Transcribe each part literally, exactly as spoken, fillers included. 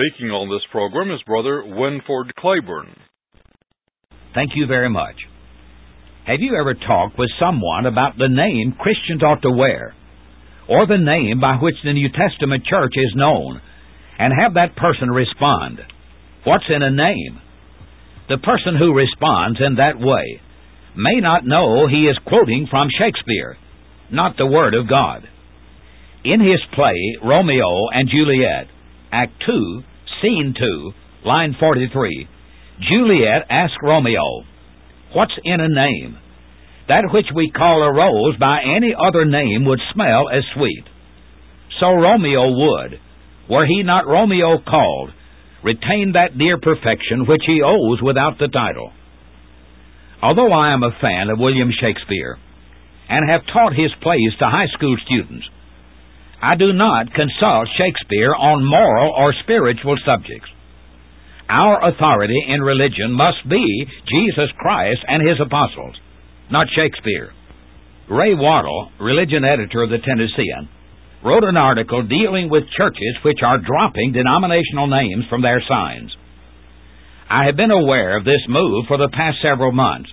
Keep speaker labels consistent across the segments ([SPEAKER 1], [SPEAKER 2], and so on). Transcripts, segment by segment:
[SPEAKER 1] speaking on this program is Brother Winford Claiborne.
[SPEAKER 2] Thank you very much. Have you ever talked with someone about the name Christians ought to wear, or the name by which the New Testament church is known, and have that person respond, "What's in a name?" The person who responds in that way may not know he is quoting from Shakespeare, not the Word of God. In his play, Romeo and Juliet, Act two, Scene two, line forty-three, Juliet asked Romeo, "What's in a name? That which we call a rose by any other name would smell as sweet." So Romeo would, were he not Romeo called, retain that dear perfection which he owes without the title. Although I am a fan of William Shakespeare, and have taught his plays to high school students, I do not consult Shakespeare on moral or spiritual subjects. Our authority in religion must be Jesus Christ and His apostles, not Shakespeare. Ray Waddle, religion editor of the Tennessean, wrote an article dealing with churches which are dropping denominational names from their signs. I have been aware of this move for the past several months,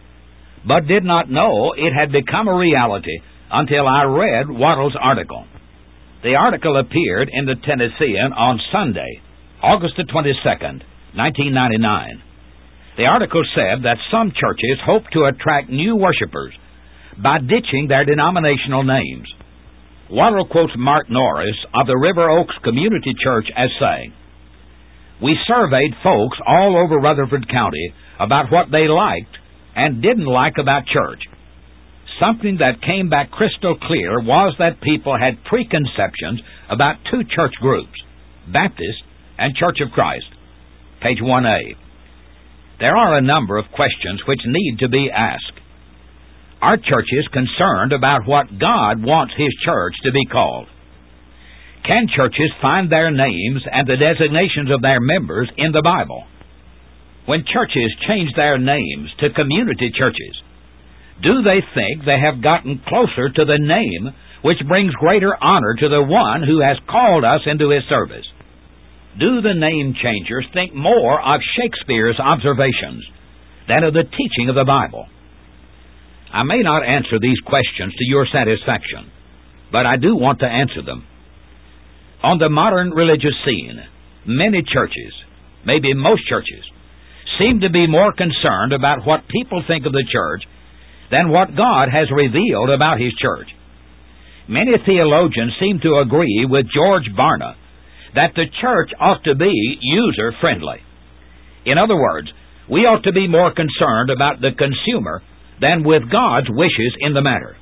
[SPEAKER 2] but did not know it had become a reality until I read Waddle's article. The article appeared in the Tennessean on Sunday, August the twenty-second, nineteen ninety-nine. The article said that some churches hope to attract new worshipers by ditching their denominational names. Waddle quotes Mark Norris of the River Oaks Community Church as saying, "We surveyed folks all over Rutherford County about what they liked and didn't like about church. Something that came back crystal clear was that people had preconceptions about two church groups, Baptist and Church of Christ." Page one A. There are a number of questions which need to be asked. Are churches concerned about what God wants His church to be called? Can churches find their names and the designations of their members in the Bible? When churches change their names to community churches, do they think they have gotten closer to the name which brings greater honor to the one who has called us into His service? Do the name changers think more of Shakespeare's observations than of the teaching of the Bible? I may not answer these questions to your satisfaction, but I do want to answer them. On the modern religious scene, many churches, maybe most churches, seem to be more concerned about what people think of the church than what God has revealed about His church. Many theologians seem to agree with George Barna that the church ought to be user-friendly. In other words, we ought to be more concerned about the consumer than with God's wishes in the matter.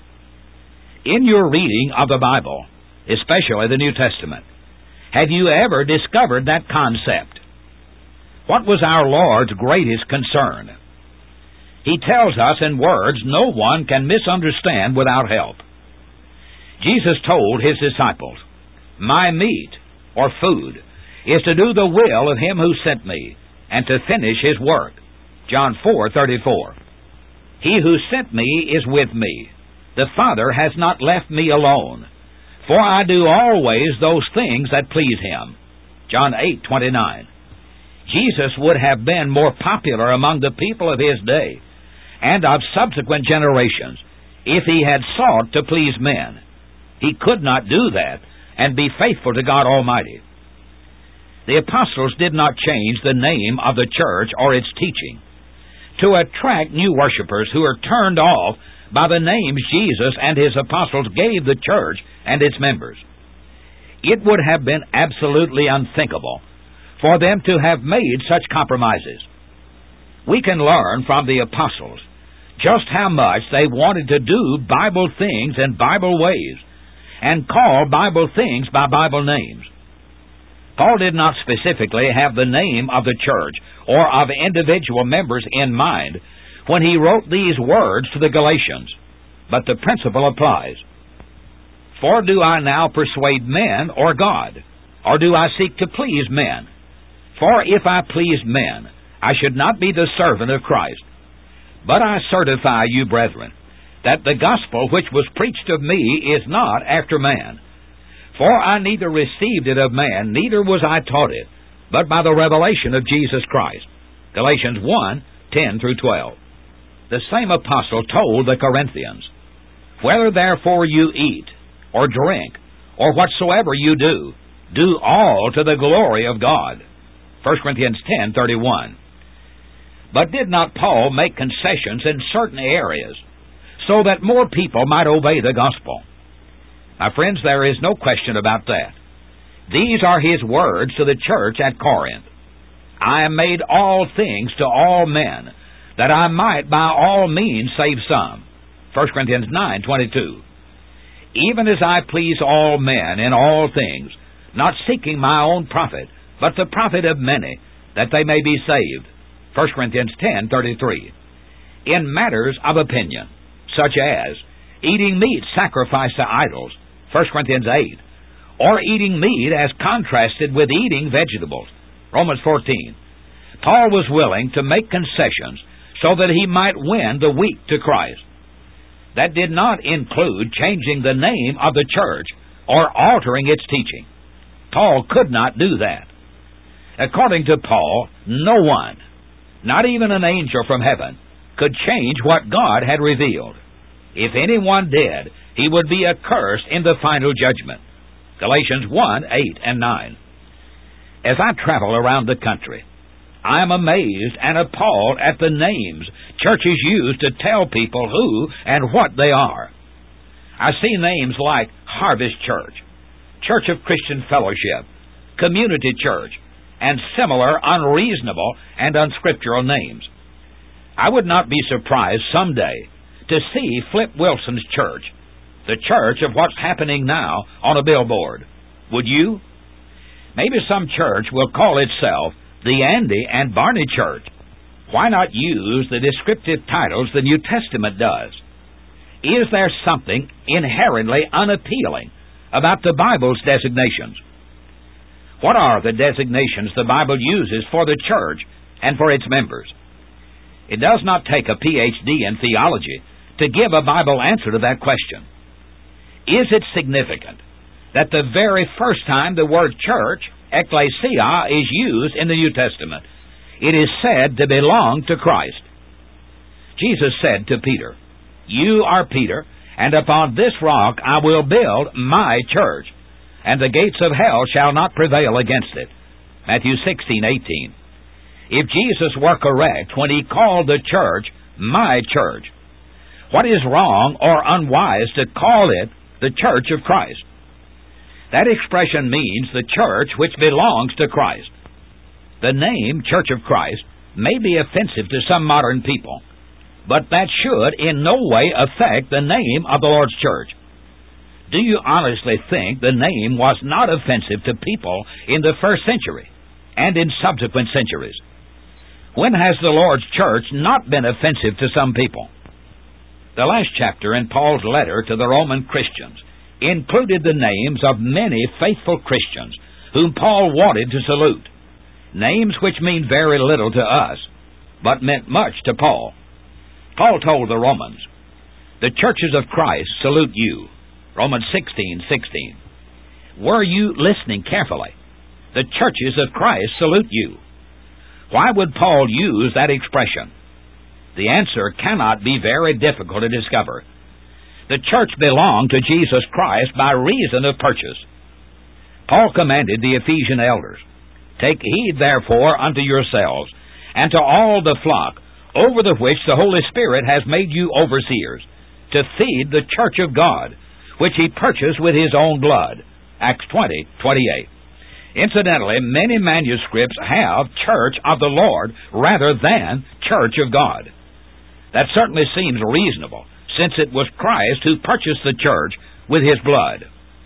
[SPEAKER 2] In your reading of the Bible, especially the New Testament, have you ever discovered that concept? What was our Lord's greatest concern? He tells us in words no one can misunderstand without help. Jesus told His disciples, "My meat," or food, "is to do the will of Him who sent me, and to finish His work." John four thirty-four. "He who sent me is with me. The Father has not left me alone, for I do always those things that please Him." John eight twenty-nine. Jesus would have been more popular among the people of His day and of subsequent generations if He had sought to please men. He could not do that and be faithful to God Almighty. The apostles did not change the name of the church or its teaching to attract new worshipers who are turned off by the names Jesus and His apostles gave the church and its members. It would have been absolutely unthinkable for them to have made such compromises. We can learn from the apostles just how much they wanted to do Bible things in Bible ways and call Bible things by Bible names. Paul did not specifically have the name of the church or of individual members in mind when he wrote these words to the Galatians, but the principle applies. "For do I now persuade men or God, or do I seek to please men? For if I pleased men, I should not be the servant of Christ. But I certify you, brethren, that the gospel which was preached of me is not after man. For I neither received it of man, neither was I taught it, but by the revelation of Jesus Christ. Galatians one, ten through twelve. The same apostle told the Corinthians, "Whether therefore you eat, or drink, or whatsoever you do, do all to the glory of God." First Corinthians ten, thirty-one. But did not Paul make concessions in certain areas so that more people might obey the gospel? My friends, there is no question about that. These are his words to the church at Corinth. "I am made all things to all men, that I might by all means save some." First Corinthians nine, twenty-two. "Even as I please all men in all things, not seeking my own profit, but the profit of many, that they may be saved." First Corinthians ten, thirty-three. In matters of opinion, such as eating meat sacrificed to idols, First Corinthians eight, or eating meat as contrasted with eating vegetables, Romans fourteen, Paul was willing to make concessions so that he might win the weak to Christ. That did not include changing the name of the church or altering its teaching. Paul could not do that. According to Paul, no one, not even an angel from heaven, could change what God had revealed. If anyone did, he would be accursed in the final judgment. Galatians one, eight and nine. As I travel around the country, I am amazed and appalled at the names churches use to tell people who and what they are. I see names like Harvest Church, Church of Christian Fellowship, Community Church, and similar unreasonable and unscriptural names. I would not be surprised someday to see Flip Wilson's church, the church of what's happening now, on a billboard. Would you? Maybe some church will call itself the Andy and Barney Church. Why not use the descriptive titles the New Testament does? Is there something inherently unappealing about the Bible's designations? What are the designations the Bible uses for the church and for its members? It does not take a P H D in theology to give a Bible answer to that question. Is it significant that the very first time the word church, ecclesia, is used in the New Testament, it is said to belong to Christ? Jesus said to Peter, "You are Peter, and upon this rock I will build my church, and the gates of hell shall not prevail against it." Matthew sixteen, eighteen. If Jesus were correct when he called the church my church, what is wrong or unwise to call it the church of Christ? That expression means the church which belongs to Christ. The name Church of Christ may be offensive to some modern people, but that should in no way affect the name of the Lord's church. Do you honestly think the name was not offensive to people in the first century and in subsequent centuries? When has the Lord's church not been offensive to some people? The last chapter in Paul's letter to the Roman Christians included the names of many faithful Christians whom Paul wanted to salute, names which mean very little to us, but meant much to Paul. Paul told the Romans, "The churches of Christ salute you." Romans sixteen, sixteen. Were you listening carefully? The churches of Christ salute you. Why would Paul use that expression? The answer cannot be very difficult to discover. The church belonged to Jesus Christ by reason of purchase. Paul commanded the Ephesian elders, "Take heed therefore unto yourselves, and to all the flock, over the which the Holy Spirit has made you overseers, to feed the church of God, which he purchased with his own blood." Acts twenty, twenty-eight. Incidentally, many manuscripts have Church of the Lord rather than Church of God. That certainly seems reasonable, since it was Christ who purchased the church with his blood.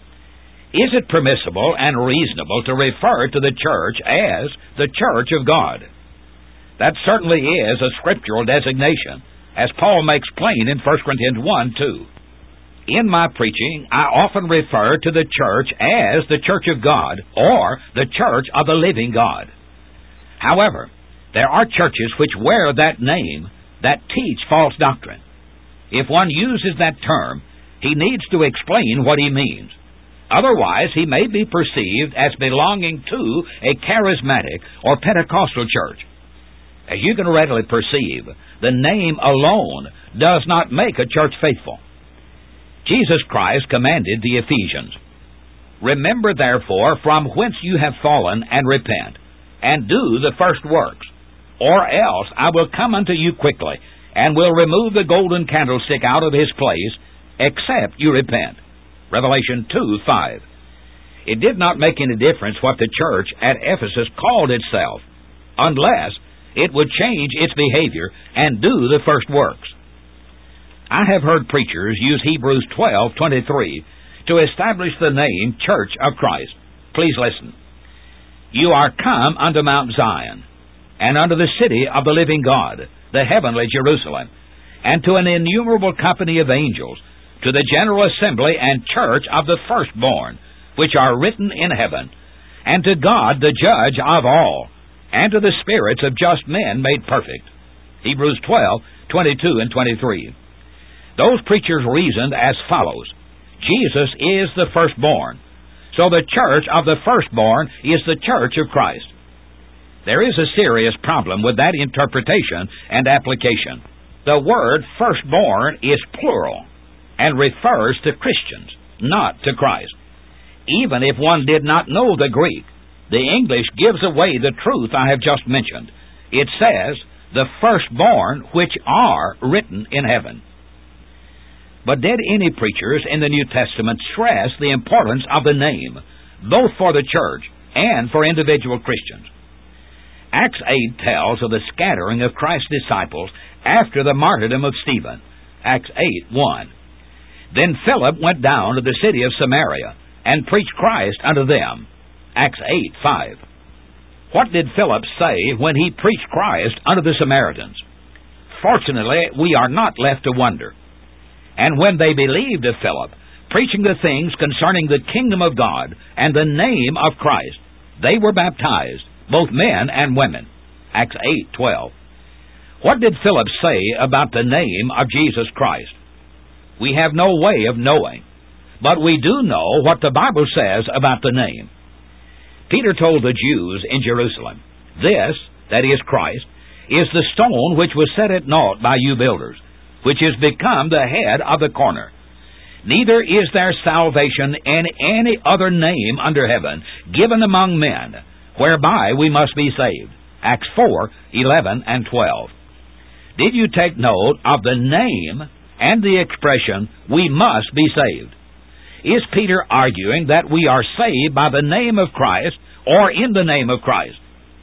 [SPEAKER 2] Is it permissible and reasonable to refer to the church as the Church of God? That certainly is a scriptural designation, as Paul makes plain in First Corinthians one, two. In my preaching, I often refer to the church as the Church of God or the Church of the Living God. However, there are churches which wear that name that teach false doctrine. If one uses that term, he needs to explain what he means. Otherwise, he may be perceived as belonging to a charismatic or Pentecostal church. As you can readily perceive, the name alone does not make a church faithful. Jesus Christ commanded the Ephesians, "Remember therefore from whence you have fallen, and repent, and do the first works, or else I will come unto you quickly, and will remove the golden candlestick out of his place, except you repent." Revelation two five. It did not make any difference what the church at Ephesus called itself, unless it would change its behavior and do the first works. I have heard preachers use Hebrews twelve twenty-three to establish the name Church of Christ. Please listen. "You are come unto Mount Zion, and unto the city of the living God, the heavenly Jerusalem, and to an innumerable company of angels, to the general assembly and church of the firstborn, which are written in heaven, and to God the judge of all, and to the spirits of just men made perfect." Hebrews twelve twenty-two and twenty-three. Those preachers reasoned as follows. Jesus is the firstborn, so the church of the firstborn is the church of Christ. There is a serious problem with that interpretation and application. The word firstborn is plural and refers to Christians, not to Christ. Even if one did not know the Greek, the English gives away the truth I have just mentioned. It says, "the firstborn which are written in heaven." But did any preachers in the New Testament stress the importance of the name, both for the church and for individual Christians? Acts eight tells of the scattering of Christ's disciples after the martyrdom of Stephen. Acts eight one. "Then Philip went down to the city of Samaria, and preached Christ unto them." Acts eight five. What did Philip say when he preached Christ unto the Samaritans? Fortunately, we are not left to wonder. "And when they believed of Philip, preaching the things concerning the kingdom of God and the name of Christ, they were baptized, both men and women." Acts eight twelve. What did Philip say about the name of Jesus Christ? We have no way of knowing, but we do know what the Bible says about the name. Peter told the Jews in Jerusalem, "This," that is Christ, "is the stone which was set at naught by you builders, which is become the head of the corner. Neither is there salvation in any other name under heaven given among men, whereby we must be saved." Acts four eleven and twelve. Did you take note of the name and the expression, "we must be saved"? Is Peter arguing that we are saved by the name of Christ or in the name of Christ?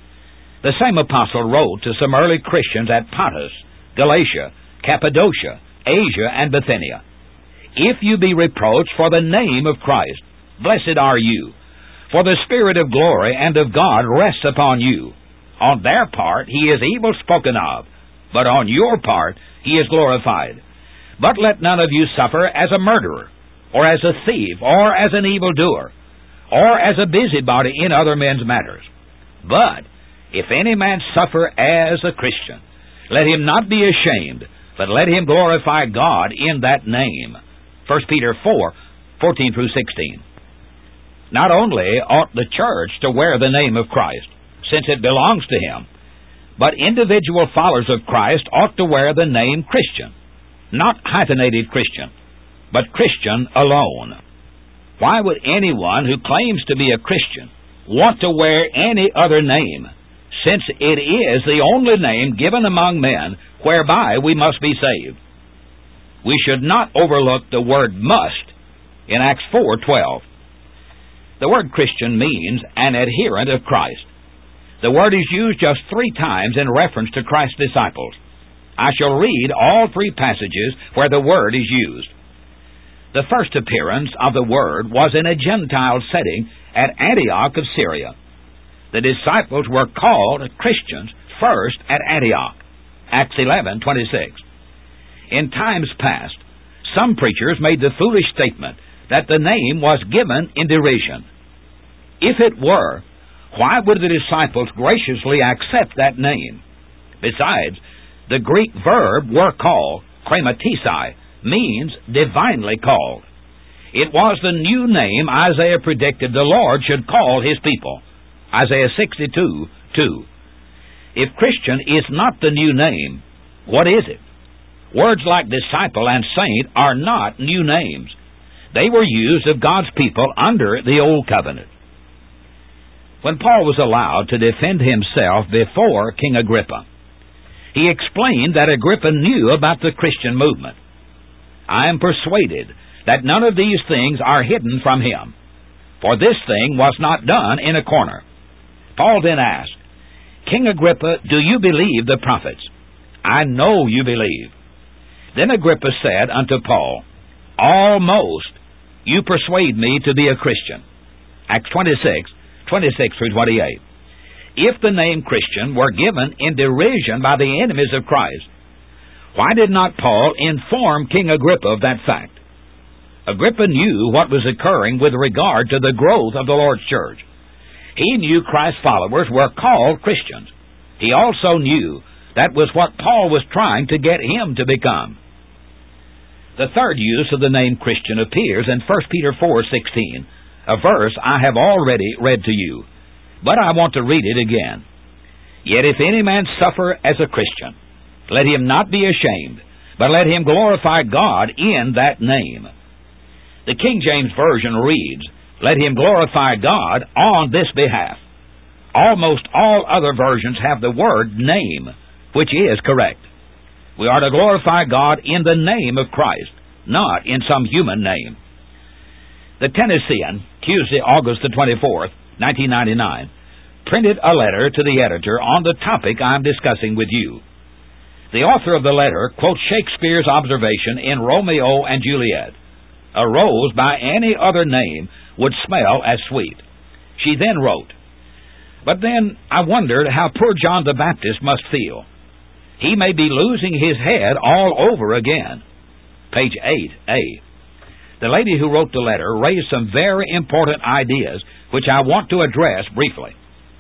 [SPEAKER 2] The same apostle wrote to some early Christians at Pontus, Galatia, Cappadocia, Asia, and Bithynia, "If you be reproached for the name of Christ, blessed are you, for the Spirit of glory and of God rests upon you. On their part he is evil spoken of, but on your part he is glorified. But let none of you suffer as a murderer, or as a thief, or as an evildoer, or as a busybody in other men's matters. But if any man suffer as a Christian, let him not be ashamed, but let him glorify God in that name." First Peter four fourteen through sixteen. Not only ought the church to wear the name of Christ, since it belongs to Him, but individual followers of Christ ought to wear the name Christian, not hyphenated Christian, but Christian alone. Why would anyone who claims to be a Christian want to wear any other name, since it is the only name given among men whereby we must be saved? We should not overlook the word "must" in Acts four twelve. The word Christian means an adherent of Christ. The word is used just three times in reference to Christ's disciples. I shall read all three passages where the word is used. The first appearance of the word was in a Gentile setting at Antioch of Syria. The disciples were called Christians first at Antioch. Acts eleven twenty-six. In times past, some preachers made the foolish statement that the name was given in derision. If it were, why would the disciples graciously accept that name? Besides, the Greek verb "were called," krematisai, means divinely called. It was the new name Isaiah predicted the Lord should call His people. Isaiah sixty-two, two. If Christian is not the new name, what is it? Words like disciple and saint are not new names. They were used of God's people under the Old Covenant. When Paul was allowed to defend himself before King Agrippa, he explained that Agrippa knew about the Christian movement. I am persuaded that none of these things are hidden from him, for this thing was not done in a corner. Paul then asked, King Agrippa, do you believe the prophets? I know you believe. Then Agrippa said unto Paul, Almost you persuade me to be a Christian. Acts twenty-six, twenty-six through twenty-eight. If the name Christian were given in derision by the enemies of Christ, why did not Paul inform King Agrippa of that fact? Agrippa knew what was occurring with regard to the growth of the Lord's church. He knew Christ's followers were called Christians. He also knew that was what Paul was trying to get him to become. The third use of the name Christian appears in First Peter four sixteen, a verse I have already read to you, but I want to read it again. Yet if any man suffer as a Christian, let him not be ashamed, but let him glorify God in that name. The King James Version reads, let him glorify God on this behalf. Almost all other versions have the word name, which is correct. We are to glorify God in the name of Christ, not in some human name. The Tennessean, Tuesday, August the twenty-fourth, nineteen ninety-nine, printed a letter to the editor on the topic I am discussing with you. The author of the letter quotes Shakespeare's observation in Romeo and Juliet. A rose by any other name would smell as sweet. She then wrote, But then I wondered how poor John the Baptist must feel. He may be losing his head all over again. Page eight A. The lady who wrote the letter raised some very important ideas which I want to address briefly.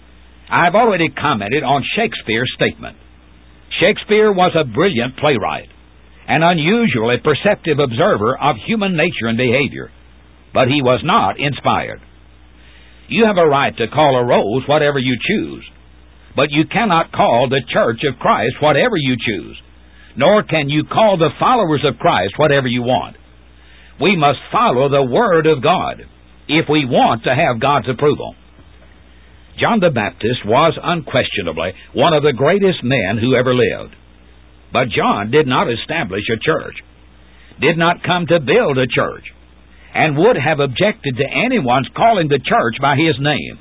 [SPEAKER 2] I have already commented on Shakespeare's statement. Shakespeare was a brilliant playwright, an unusually perceptive observer of human nature and behavior, but he was not inspired. You have a right to call a rose whatever you choose, but you cannot call the Church of Christ whatever you choose, nor can you call the followers of Christ whatever you want. We must follow the Word of God if we want to have God's approval. John the Baptist was unquestionably one of the greatest men who ever lived. But John did not establish a church, did not come to build a church, and would have objected to anyone's calling the church by his name.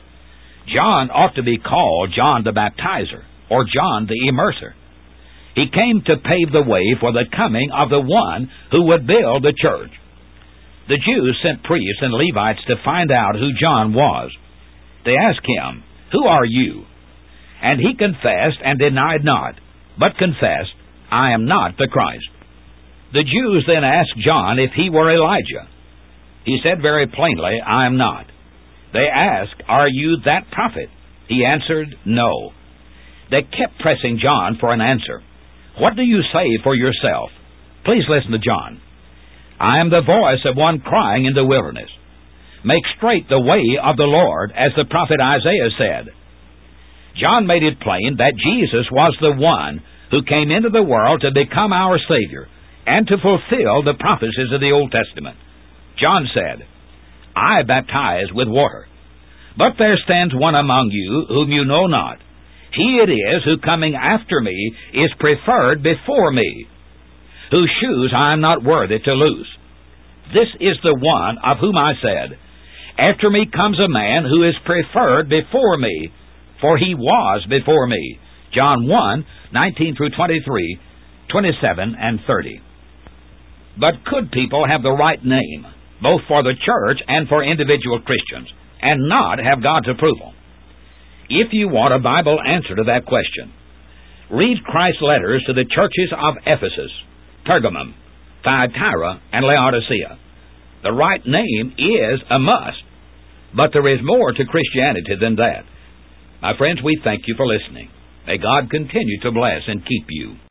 [SPEAKER 2] John ought to be called John the Baptizer, or John the Immerser. He came to pave the way for the coming of the one who would build the church. The Jews sent priests and Levites to find out who John was. They asked him, Who are you? And he confessed and denied not, but confessed, I am not the Christ. The Jews then asked John if he were Elijah. He said very plainly, I am not. They asked, Are you that prophet? He answered, No. They kept pressing John for an answer. What do you say for yourself? Please listen to John. I am the voice of one crying in the wilderness. Make straight the way of the Lord, as the prophet Isaiah said. John made it plain that Jesus was the one who came into the world to become our Savior and to fulfill the prophecies of the Old Testament. John said, I baptize with water, but there stands one among you whom you know not. He it is who coming after me is preferred before me, whose shoes I am not worthy to loose. This is the one of whom I said, After me comes a man who is preferred before me, for he was before me. John one, nineteen through twenty-three, twenty-seven, and thirty. But could people have the right name, both for the church and for individual Christians, and not have God's approval? If you want a Bible answer to that question, read Christ's letters to the churches of Ephesus, Pergamum, Thyatira, and Laodicea. The right name is a must, but there is more to Christianity than that. My friends, we thank you for listening. May God continue to bless and keep you.